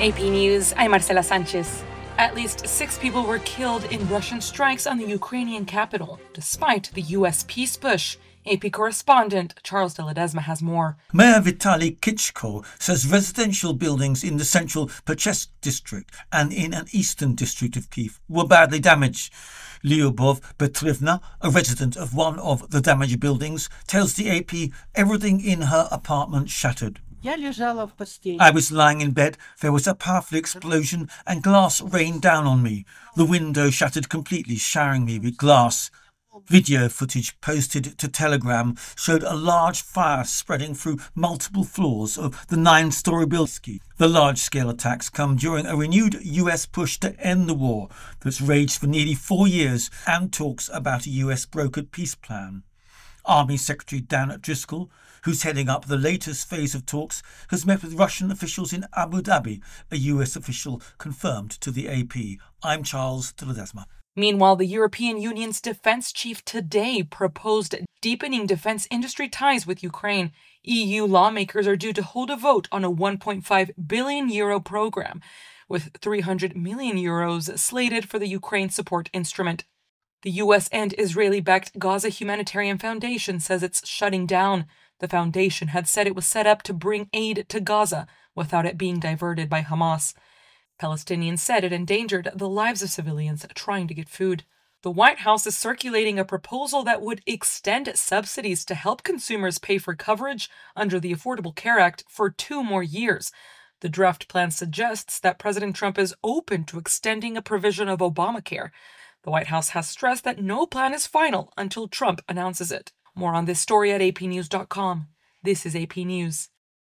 AP News, I'm Marcela Sanchez. At least 6 people were killed in Russian strikes on the Ukrainian capital, despite the U.S. peace push. AP correspondent Charles de Ledesma has more. Mayor Vitaly Klitschko says residential buildings in the central Perchesk district and in an eastern district of Kyiv were badly damaged. Lyubov Petrivna, a resident of one of the damaged buildings, tells the AP everything in her apartment shattered. I was lying in bed, there was a powerful explosion and glass rained down on me. The window shattered completely, showering me with glass. Video footage posted to Telegram showed a large fire spreading through multiple floors of the 9-story building. The large-scale attacks come during a renewed US push to end the war that's raged for nearly 4 years and talks about a US brokered peace plan. Army Secretary Dan Driscoll, who's heading up the latest phase of talks, has met with Russian officials in Abu Dhabi, a US official confirmed to the AP. I'm Charles de Ledesma. Meanwhile, the European Union's defense chief today proposed deepening defense industry ties with Ukraine. EU lawmakers are due to hold a vote on a €1.5 billion program, with €300 million slated for the Ukraine support instrument. The U.S. and Israeli-backed Gaza Humanitarian Foundation says it's shutting down. The foundation had said it was set up to bring aid to Gaza without it being diverted by Hamas. Palestinians said it endangered the lives of civilians trying to get food. The White House is circulating a proposal that would extend subsidies to help consumers pay for coverage under the Affordable Care Act for 2 more years. The draft plan suggests that President Trump is open to extending a provision of Obamacare. The White House has stressed that no plan is final until Trump announces it. More on this story at apnews.com. This is AP News.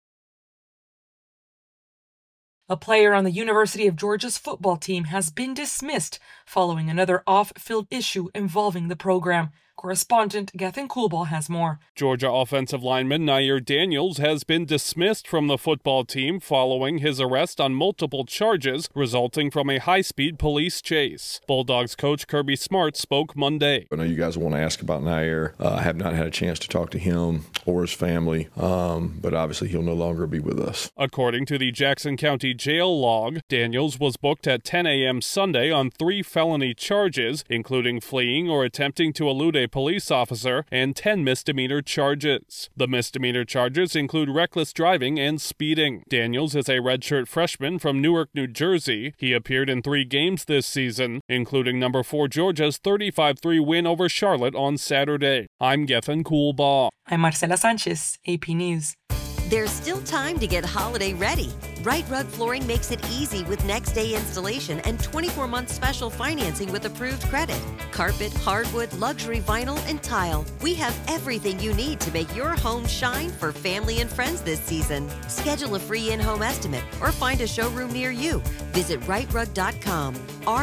A player on the University of Georgia's football team has been dismissed following another off-field issue involving the program. Correspondent Gethin Coolball has more. Georgia offensive lineman Nair Daniels has been dismissed from the football team following his arrest on multiple charges resulting from a high-speed police chase. Bulldogs coach Kirby Smart spoke Monday. I know you guys want to ask about Nair. I have not had a chance to talk to him or his family, but obviously he'll no longer be with us. According to the Jackson County jail log, Daniels was booked at 10 a.m. Sunday on 3 felony charges, including fleeing or attempting to elude a police officer, and 10 misdemeanor charges. The misdemeanor charges include reckless driving and speeding. Daniels is a redshirt freshman from Newark, New Jersey. He appeared in 3 games this season, including number 4 Georgia's 35-3 win over Charlotte on Saturday. I'm Gethin Coolball. I'm Marcela Sanchez, AP News. There's still time to get holiday ready. Right Rug Flooring makes it easy with next-day installation and 24-month special financing with approved credit. Carpet, hardwood, luxury vinyl, and tile. We have everything you need to make your home shine for family and friends this season. Schedule a free in-home estimate or find a showroom near you. Visit rightrug.com,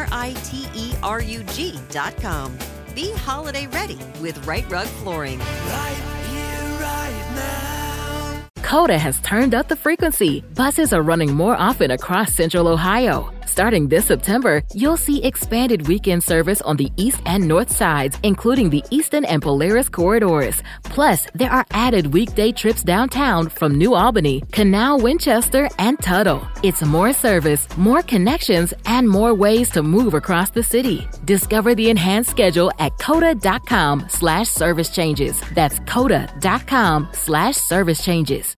RITERUG.com. Be holiday ready with Right Rug Flooring. Right here, right now. Coda has turned up the frequency. Buses are running more often across Central Ohio. Starting this September, you'll see expanded weekend service on the east and north sides, including the Eastern and Polaris corridors. Plus, there are added weekday trips downtown from New Albany, Canal, Winchester, and Tuttle. It's more service, more connections, and more ways to move across the city. Discover the enhanced schedule at coda.com/service changes. That's coda.com/service changes.